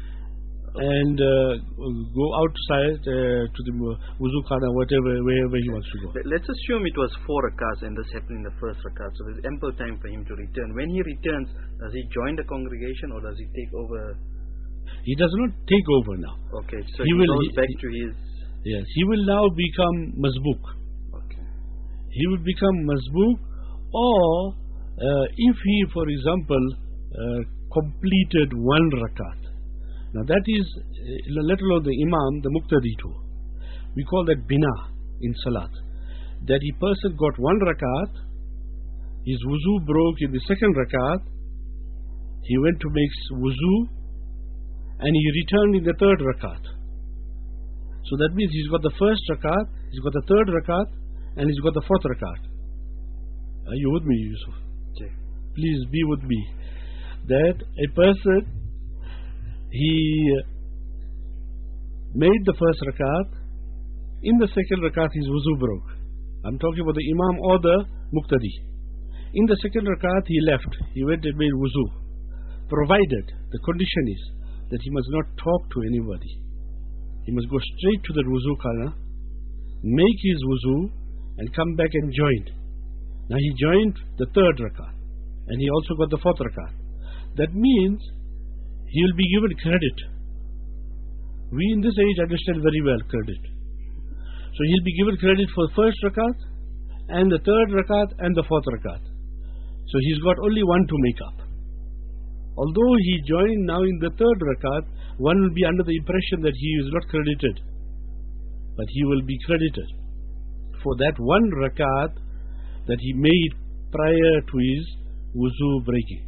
and uh, go outside uh, to the wuzu khana, whatever, wherever he wants to go. Let's assume it was four rakats and this happened in the first rakat, so there's ample time for him to return. When he returns, does he join the congregation or does he take over? He does not take over now. Okay, so he, he, will, goes he, back to his... Yes, he will now become Mazbuk. Okay. He will become Mazbuk, or uh, if he, for example, uh, completed one rakat. Now that is, uh, let alone the Imam, the Muqtadi too. We call that Bina in Salat. That a person got one rakat, his wuzu broke in the second rakat, he went to make wuzu and he returned in the third rakat. So that means he's got the first rakat, he's got the third rakat, and he's got the fourth rakat. Are you with me, Yusuf? Okay. Please be with me. That a person, he made the first rakat, in the second rakat his wuzu broke. I'm talking about the Imam or the Muqtadi. In the second rakat he left, he went and made wuzu, provided the condition is that he must not talk to anybody. He must go straight to the wuzu khana, make his wuzu, and come back and join. Now he joined the third rakat, and he also got the fourth rakat. That means he will be given credit. We in this age understand very well credit. So he'll be given credit for the first rakat, and the third rakat, and the fourth rakat. So he's got only one to make up. Although he joined now in the third rakat, one will be under the impression that he is not credited, but he will be credited for that one rakat that he made prior to his wuzu breaking.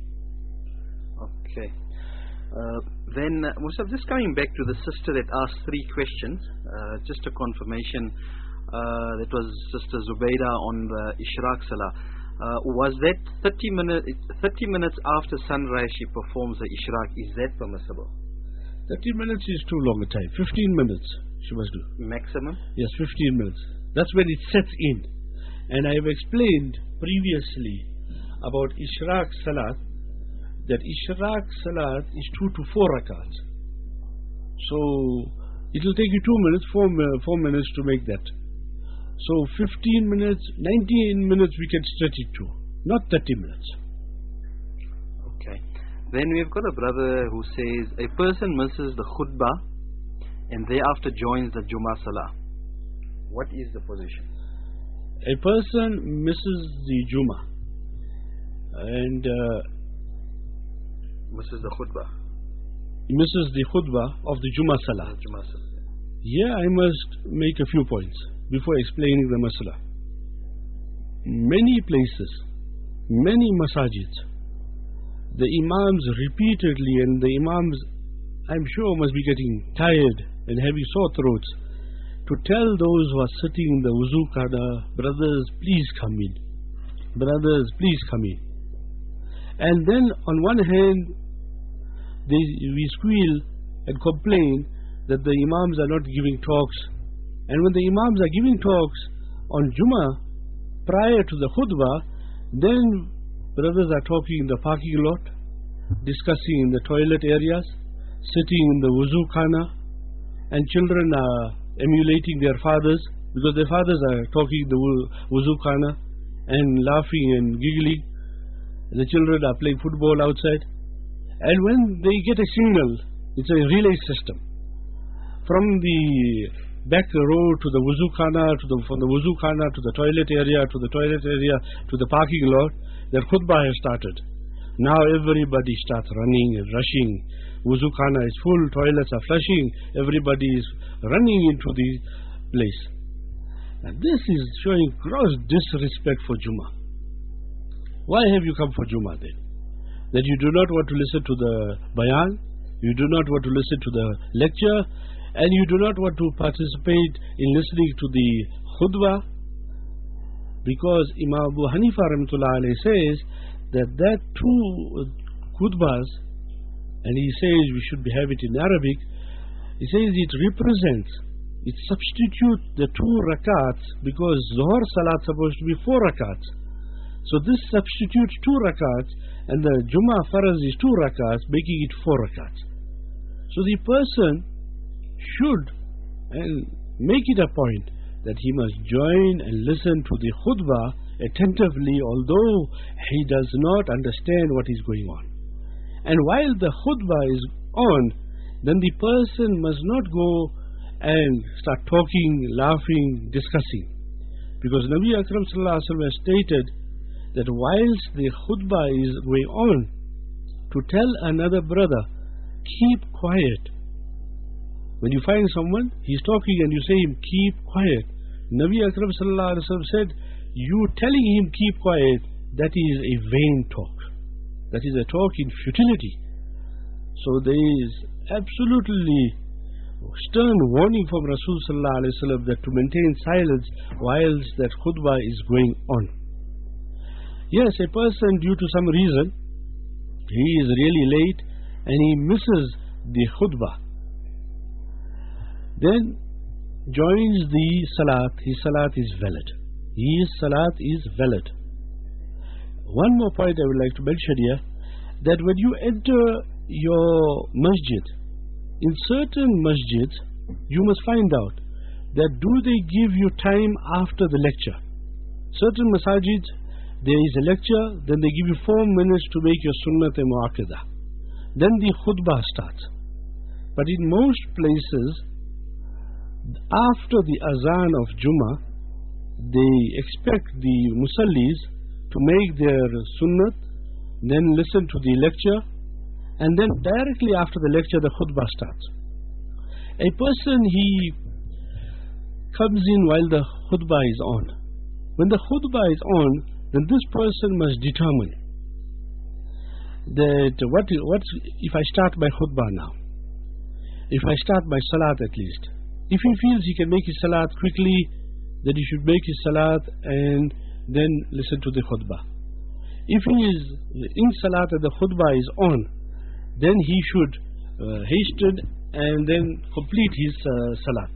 Okay. Uh, then, uh, Musab, just coming back to the sister that asked three questions, uh, just a confirmation, uh, that was Sister Zubaydah on the Ishraq Salah. Uh, was that thirty minutes, thirty minutes after sunrise she performs the Ishraq? Is that permissible? thirty minutes is too long a time. fifteen minutes she must do. Maximum? Yes, fifteen minutes. That's when it sets in. And I have explained previously about Ishraq Salat, that Ishraq Salat is two to four rakats. So it will take you two minutes, four, four minutes to make that. So fifteen minutes, nineteen minutes we can stretch it to, not thirty minutes. Okay. Then we've got a brother who says a person misses the khutbah and thereafter joins the Jummah Salah. What is the position? A person misses the Jummah and uh, misses the khutbah. misses the khutbah of the Jummah Salah. The Jummah Salah. Here I must make a few points before explaining the masala. Many places, many masajids, the imams repeatedly, and the imams I'm sure must be getting tired and having sore throats, to tell those who are sitting in the wuzu khana, brothers, please come in. Brothers, please come in. And then on one hand, they, we squeal and complain that the imams are not giving talks. And when the imams are giving talks on Jummah prior to the khutbah, then brothers are talking in the parking lot, discussing in the toilet areas, sitting in the wuzu khana, and children are emulating their fathers because their fathers are talking in the wuzu khana and laughing and giggling. And the children are playing football outside. And when they get a signal, it's a relay system. From the back road to the wuzu khana, to the, from the wuzu khana to the toilet area, to the toilet area, to the parking lot, their khutbah has started. Now everybody starts running and rushing. Wuzu khana is full, toilets are flushing, everybody is running into the place. And this is showing gross disrespect for Jummah. Why have you come for Jummah then? That you do not want to listen to the bayan, you do not want to listen to the lecture, and you do not want to participate in listening to the khutbah, because Imam Abu Hanifa rahmatullah alayhi says that that two khutbahs, and he says we should have it in Arabic, he says it represents, it substitutes the two rakats, because Zohar Salat is supposed to be four rakats. So this substitutes two rakats, and the Jummah Faraz is two rakats, making it four rakats. So the person should and make it a point that he must join and listen to the khutbah attentively, although he does not understand what is going on. And while the khutbah is on, then the person must not go and start talking, laughing, discussing. Because Nabi Akram sallallahu alaihi wasallam has stated that whilst the khutbah is going on, to tell another brother, keep quiet. When you find someone, he's talking and you say him, keep quiet. Nabi Akram sallallahu alaihi wasallam said, you telling him keep quiet that is a vain talk. That is a talk in futility. So there is absolutely stern warning from Rasul sallallahu alaihi wasallam that to maintain silence whilst that khutbah is going on. Yes, a person due to some reason, he is really late and he misses the khutbah, then joins the salat, his salat is valid. His salat is valid. One more point I would like to mention here, that when you enter your masjid, in certain masjids, you must find out that do they give you time after the lecture. Certain masajids, there is a lecture, then they give you four minutes to make your sunnat and mu'aqidah. Then the khutbah starts. But in most places, after the azan of Jummah, they expect the musallis to make their sunnat, then listen to the lecture, and then directly after the lecture the khutbah starts. A person, he comes in while the khutbah is on. When the khutbah is on, then this person must determine that what, what if I start my khutbah now, if I start my salat at least. If he feels he can make his salat quickly, then he should make his salat and then listen to the khutbah. If he is in salat and the khutbah is on, then he should uh, hasten and then complete his uh, salat.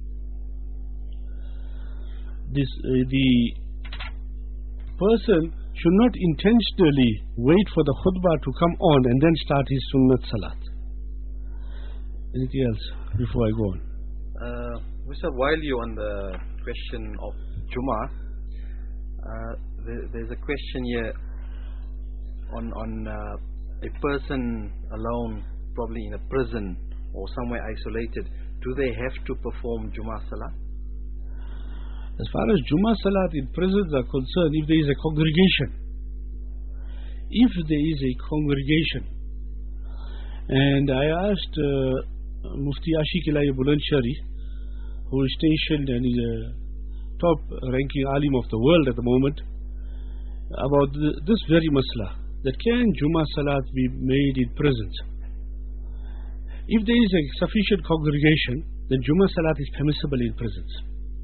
This, uh, the person should not intentionally wait for the khutbah to come on and then start his sunnat salat. Anything else before I go on? Uh, Mister While you're on the question of Jummah, uh, there, there's a question here on, on uh, a person alone, probably in a prison or somewhere isolated. Do they have to perform Jummah Salah? As far as Jummah Salat in prisons are concerned, if there is a congregation, if there is a congregation, and I asked uh, Mufti Ashiq Ilahi Bulandshari, who is stationed and is a top ranking alim of the world at the moment, about the, this very masla, that can Jummah Salat be made in prisons? If there is a sufficient congregation, then Jummah Salat is permissible in prisons.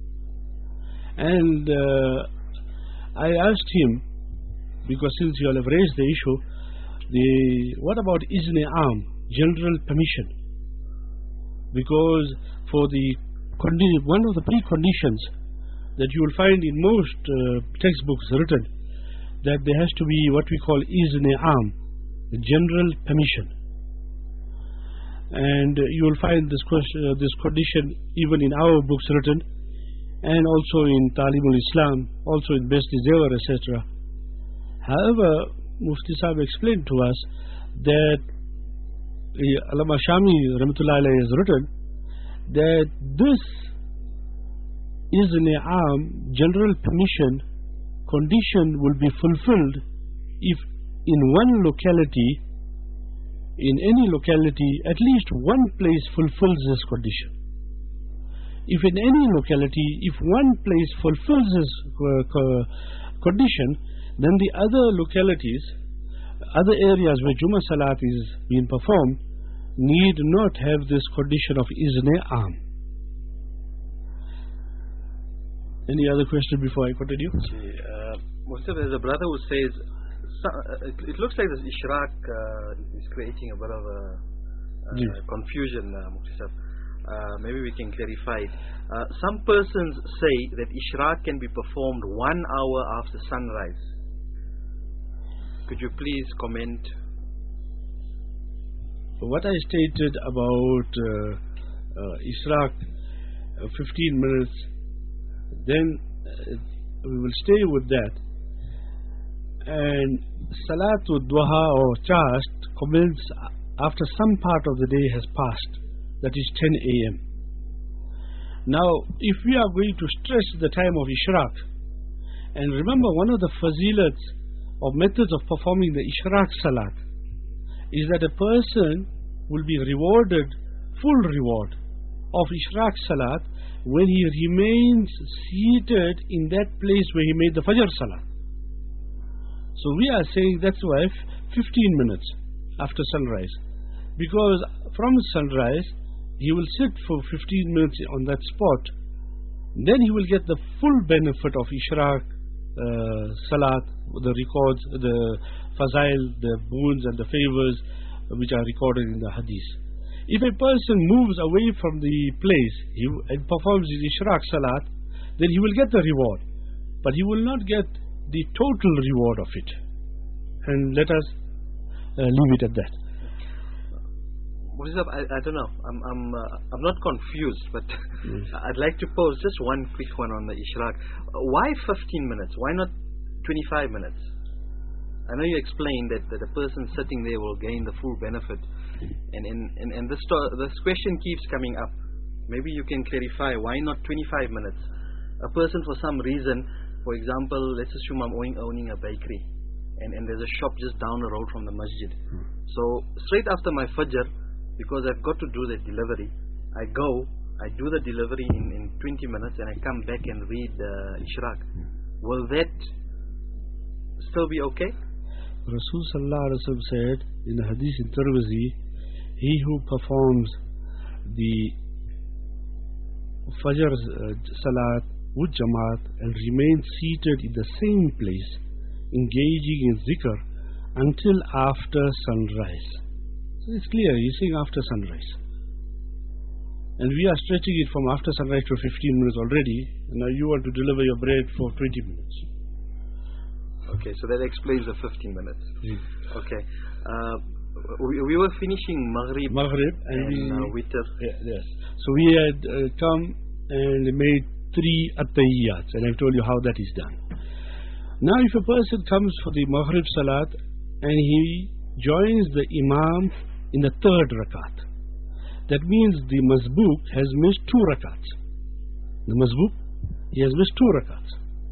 And uh, I asked him, because since you all have raised the issue, the what about Izn Aam, general permission? Because for the condi- one of the preconditions that you will find in most uh, textbooks written, that there has to be what we call Izn Aam, general permission. And uh, you will find this, question, uh, this condition even in our books written, and also in Talimul Islam, also in Best Zevar, et cetera. However, Mufti Sahib explained to us that uh, Allama Shami Rahmatullah Alayhi has written that this Izn Aam, general permission condition will be fulfilled if in one locality, in any locality, at least one place fulfills this condition. If in any locality, if one place fulfills this uh, co- condition, then the other localities, other areas where Jummah Salat is being performed, need not have this condition of Izn Aam. Any other question before I continue? Uh, Mufti, there's a brother who says, so, uh, it, it looks like this Ishraq uh, is creating a bit of a uh, yes. confusion, uh, Mufti Sahib. Uh, maybe we can clarify it. Uh, some persons say that Ishraq can be performed one hour after sunrise. Could you please comment? What I stated about uh, uh, Ishraq, uh, fifteen minutes, then uh, we will stay with that. And Salatul Duha or Chast commences after some part of the day has passed, that is ten a m Now, if we are going to stress the time of Ishraq, and remember one of the fazilats or methods of performing the Ishraq Salat is that a person will be rewarded full reward of Ishraq Salat when he remains seated in that place where he made the Fajr Salat. So we are saying that's why fifteen minutes after sunrise. Because from sunrise, he will sit for fifteen minutes on that spot. Then he will get the full benefit of Ishraq, uh, Salat, the records, the Fazail, the boons and the favors which are recorded in the Hadith. If a person moves away from the place he, and performs his Ishraq Salat, then he will get the reward. But he will not get the total reward of it. And let us uh, leave it at that. Murzab, I, I don't know. I'm I'm uh, I'm not confused, but yes. I'd like to pose just one quick one on the Ishraq. Uh, why fifteen minutes? Why not twenty-five minutes? I know you explained that, that the person sitting there will gain the full benefit, and and and, and this sto- this question keeps coming up. Maybe you can clarify why not twenty-five minutes? A person for some reason, for example, let's assume I'm owning, owning a bakery, and and there's a shop just down the road from the masjid. Hmm. So straight after my fajr, because I've got to do the delivery, I go, I do the delivery in, in twenty minutes and I come back and read uh, Ishraq. Will that still be okay? Rasul Sallallahu Alaihi Wasallam said in the Hadith in Tirmidhi, he who performs the Fajr uh, Salat with Jamaat and remains seated in the same place, engaging in zikr until after sunrise. It's clear, he's saying after sunrise. And we are stretching it from after sunrise to fifteen minutes already, and now you want to deliver your bread for twenty minutes. Okay, so that explains the fifteen minutes. Mm. Okay. Uh, we, we were finishing Maghrib, Maghrib and, and we, uh, Witr. Yeah, yes. So we had uh, come and made three at-tahiyyats, and I've told you how that is done. Now if a person comes for the Maghrib Salat and he joins the Imam in the third rakat, that means the Mazbook has missed two rakats. The Mazbook, he has missed two rakats.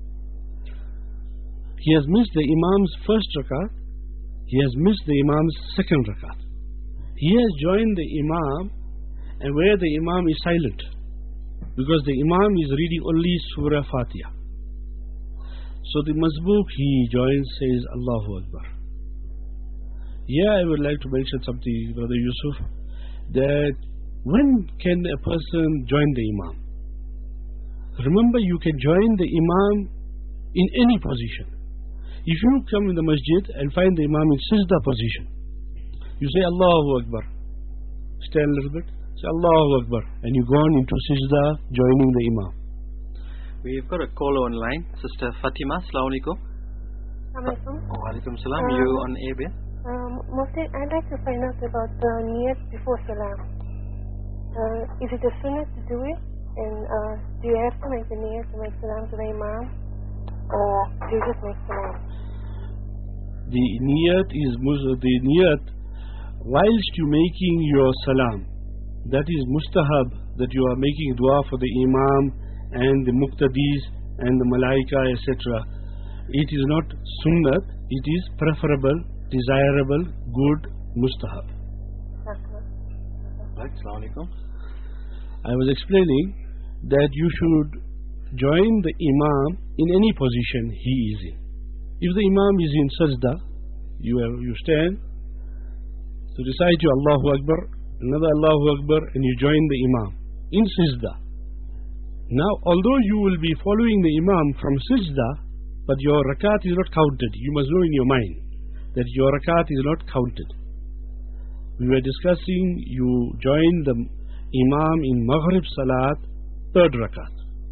He has missed the Imam's first rakat, he has missed the Imam's second rakat. He has joined the Imam, and where the Imam is silent, because the Imam is reading only Surah Fatiha. So the Mazbook he joins, says Allahu Akbar. Here I would like to mention something, Brother Yusuf, that when can a person join the Imam? Remember, you can join the Imam in any position. If you come in the masjid and find the Imam in Sajda position, you say Allahu Akbar. Stand a little bit, say Allahu Akbar, and you go on into Sajda joining the Imam. We've got a caller online, Sister Fatima. Assalamu alaikum. Assalamualaikum. Wa alaikum salam. Um, you on air, yeah? Um, Mufti, I'd like to find out about the niyat before salam. Uh, is it a sunnah to do it? And uh, do you have to make the niyat to make salam to the Imam? Or do you just make salam? The niyat is the niyat whilst you making your salam. That is mustahab, that you are making dua for the Imam and the muqtadis and the malaika, et cetera. It is not sunnat, it is preferable, desirable, good, mustahab. Right, Assalamu alaikum. I was explaining that you should join the Imam in any position he is in. If the Imam is in sajda, you, have, you stand to recite your Allahu Akbar, another Allahu Akbar, and you join the Imam in sajda. Now, although you will be following the Imam from sajda, but your rakat is not counted. You must know in your mind that your rakat is not counted. We were discussing, you join the Imam in Maghrib Salat, third rakat.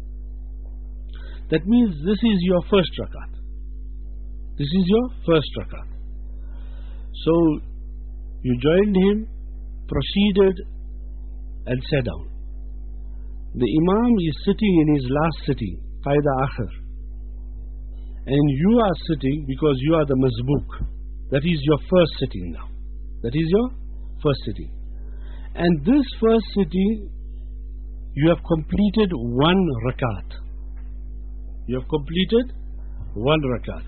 That means this is your first rakat. This is your first rakat. So, you joined him, proceeded, and sat down. The Imam is sitting in his last sitting, Qaida Akhir. And you are sitting because you are the Mazbook. That is your first sitting now. That is your first sitting. And this first sitting, you have completed one rakat. You have completed one rakat.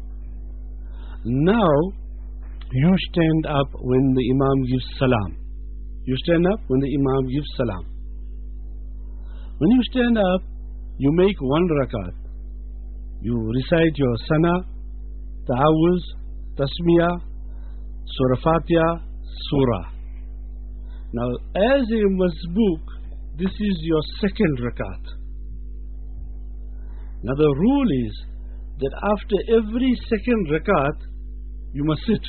Now, you stand up when the Imam gives salam. You stand up when the Imam gives salam. When you stand up, you make one rakat. You recite your sana, ta'awuz, tasmiyah, Surah Fatiha, Surah. Now, as a masbook, this is your second rakat. Now, the rule is that after every second rakat, you must sit.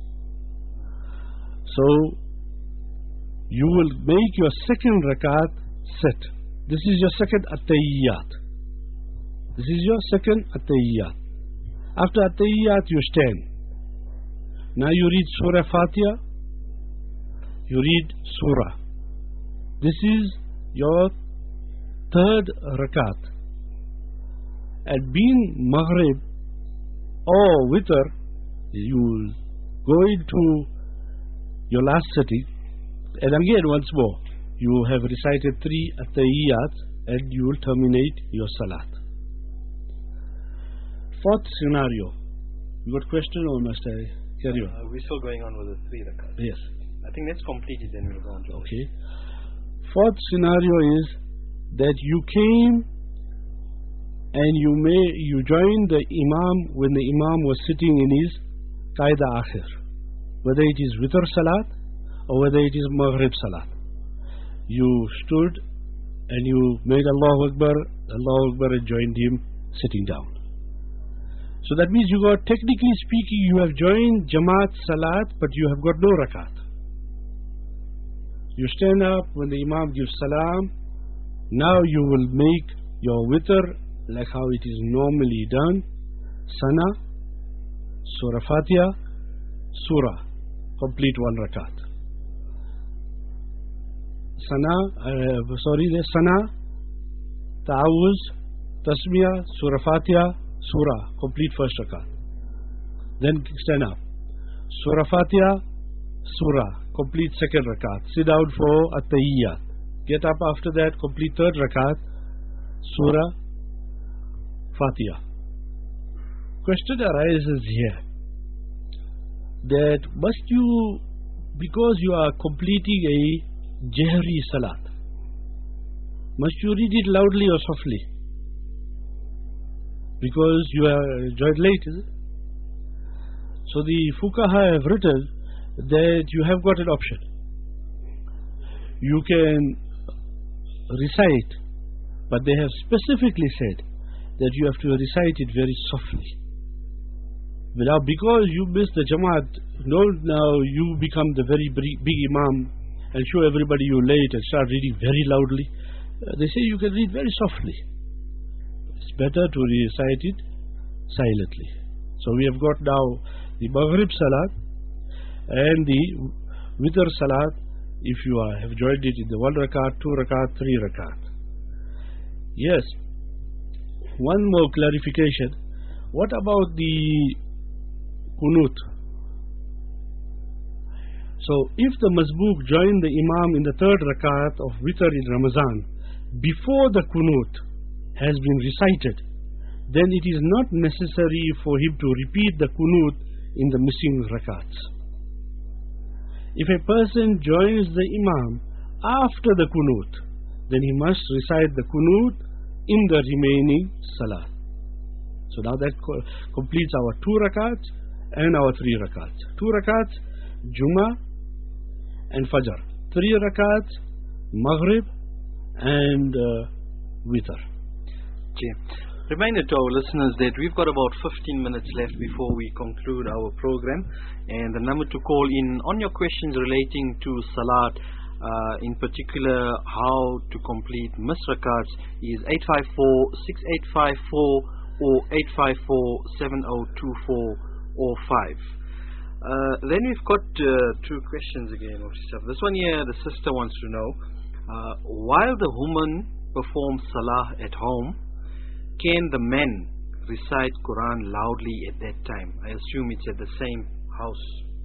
So, you will make your second rakat sit. This is your second at-tahiyyat. This is your second at-tahiyyat. After at-tahiyyat, you stand. Now you read Surah Fatiha, you read Surah. This is your third rakat. And being Maghrib or Witr, you go into your last sitting, and again once more, you have recited three at-tahiyyat and you will terminate your salat. Fourth scenario. You got question or must I carry on? Uh, we're still going on with the three rakat. Yes. I think let's complete it, then we'll go on to Okay. Fourth scenario is that you came and you may you joined the Imam when the Imam was sitting in his Qaida Akhir, whether it is Witr Salat or whether it is Maghrib Salat. You stood and you made Allahu Akbar, Allahu Akbar, and joined him sitting down. So that means you got, technically speaking, you have joined Jamaat Salat, but you have got no rakat. You stand up when the Imam gives Salam. Now you will make your Witr like how it is normally done. Sana, Surah Fatiha, Surah. Complete one rakat. Sana, uh, sorry, there's Sana, Ta'awuz, Tasmiyah, Surah Fatiha, Surah. Complete first rakat. Then stand up. Surah Fatiha, Surah. Complete second rakat. Sit down for at-tahiyyat. Get up after that. Complete third rakat. Surah Fatiha. Question arises here that must you, because you are completing a Jahri Salat, must you read it loudly or softly? Because you are joined late, is it? So the Fuqaha have written that you have got an option. You can recite, but they have specifically said that you have to recite it very softly. But now because you missed the Jamaat, no, now you become the very big Imam and show everybody you late and start reading very loudly. Uh, they say you can read very softly. It's better to recite it silently. So we have got now the Maghrib Salat and the Witr Salat, if you are, have joined it in the one rakat, two rakat, three rakat. Yes. One more clarification. What about the Qunut? So if the Mazbook joined the Imam in the third rakat of Witr in Ramazan before the Qunut has been recited, then it is not necessary for him to repeat the Qunut in the missing rakats. If a person joins the Imam after the Qunut, then he must recite the Qunut in the remaining Salah. So now that co completes our two rakats and our three rakats. Two rakats, Jummah and Fajr. Three rakats, Maghrib and uh, Witr. Okay. Reminder to our listeners that we've got about fifteen minutes left before we conclude our program, and the number to call in on your questions relating to Salat, uh, in particular how to complete missed rakats, is eight five four, six eight five four or eight five four, seven zero two four or five. Uh, then we've got uh, two questions again. This one here, the sister wants to know, uh, while the woman performs Salah at home, can the men recite Quran loudly at that time? I assume it's at the same house.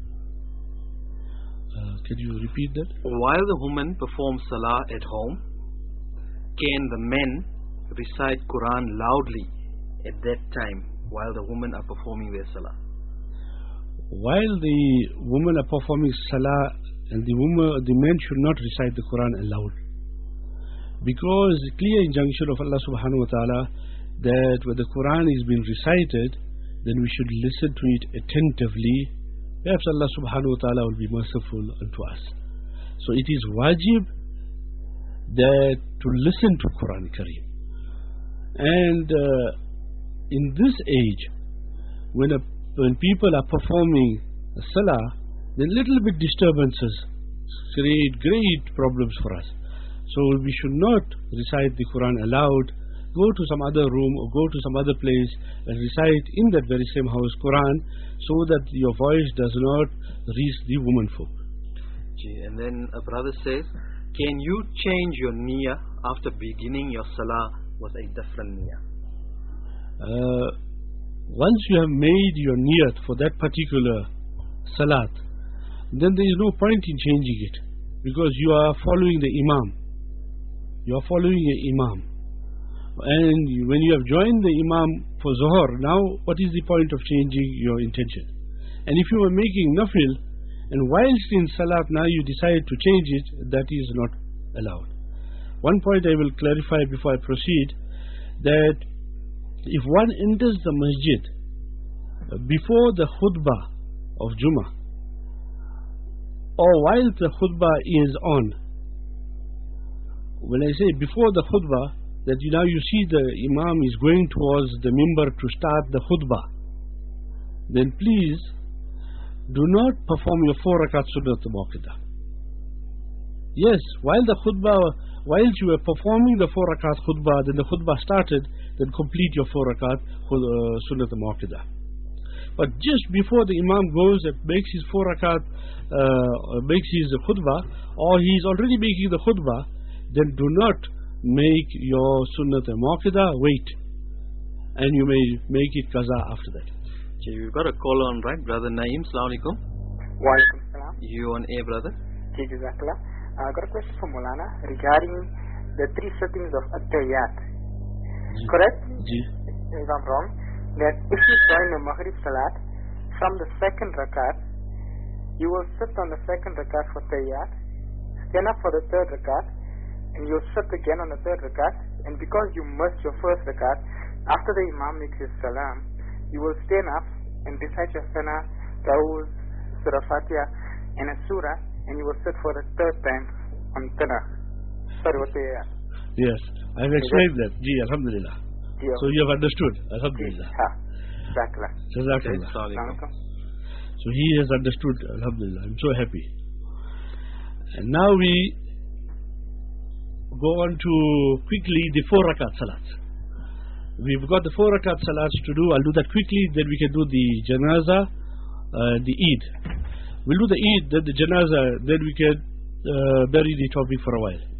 Uh, can you repeat that? While the woman performs Salah at home, can the men recite Quran loudly at that time while the women are performing their Salah? While the women are performing Salah, and the woman, the men should not recite the Quran aloud, because the clear injunction of Allah subhanahu wa ta'ala that when the Quran is being recited, then we should listen to it attentively. Perhaps Allah subhanahu wa ta'ala will be merciful unto us. So it is wajib that to listen to Quran Kareem. And uh, in this age, when, a, when people are performing a salah, then little bit disturbances create great problems for us. So we should not recite the Quran aloud. Go to some other room or go to some other place and recite in that very same house Quran, so that your voice does not reach the womenfolk. And then a brother says, can you change your niyyah after beginning your salah with a different niyyah? Uh, once you have made your niyyat for that particular salat, then there is no point in changing it, because you are following the imam. You are following the imam. And you, when you have joined the imam for Zuhr, now what is the point of changing your intention? And if you are making nafil, and whilst in salat now you decide to change it, that is not allowed. One point I will clarify before I proceed, that if one enters the masjid before the khutbah of Jummah, or while the khutbah is on, when I say before the khutbah, that you now you see the imam is going towards the mimbar to start the khutbah, then please do not perform your four rakat sunnat muakkadah. Yes, while the khutbah, while you were performing the four rakat khutbah, then the khutbah started, then complete your four rakat uh, sunnat muakkadah. But just before the imam goes and makes his four rakat, uh, makes his khutbah, or he is already making the khutbah, then do not make your sunnat muakkadah wait, and you may make it qaza after that. Okay, we've got a call on, right? Brother Naeem, Assalamu alaikum. Wa alaikum salam. You on air, brother? Ji, jazakallah. I got a question for Maulana regarding the three sittings of At-Tahiyyat. Correct? Ji. If I'm wrong, that if you join the Maghrib Salat from the second rakat, you will sit on the second rakat for Tahiyyat, stand up for the third rakat, and you'll sit again on the third rakat, and because you missed your first rakat, after the Imam makes his salam, you will stand up and recite your Sana, Tawuz, Surah Fatiha, and a Surah, and you will sit for the third time on Tana. Sorry, what they are. Yes, I have explained that. Ji, alhamdulillah. Ji, so you have understood. Alhamdulillah. Ha. Jazakallah. Jazakallah. So he has understood. Alhamdulillah. I'm so happy. And now we go on to quickly the four rakat salats. We've got the four rakat salats to do. I'll do that quickly, then we can do the janaza, uh, the Eid. We'll do the Eid, then the janaza, then we can uh, bury the topic for a while.